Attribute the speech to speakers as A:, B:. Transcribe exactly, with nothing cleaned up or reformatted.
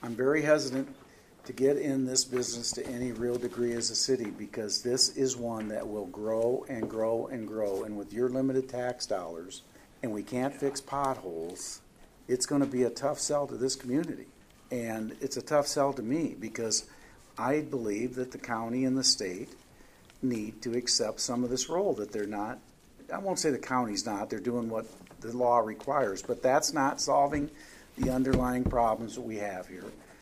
A: I'm very hesitant to get in this business to any real degree as a city, because this is one that will grow and grow and grow. And with your limited tax dollars, and we can't fix potholes, it's going to be a tough sell to this community. And it's a tough sell to me, because I believe that the county and the state need to accept some of this role that they're not. I won't say the county's not. They're doing what the law requires, but that's not solving the underlying problems that we have here.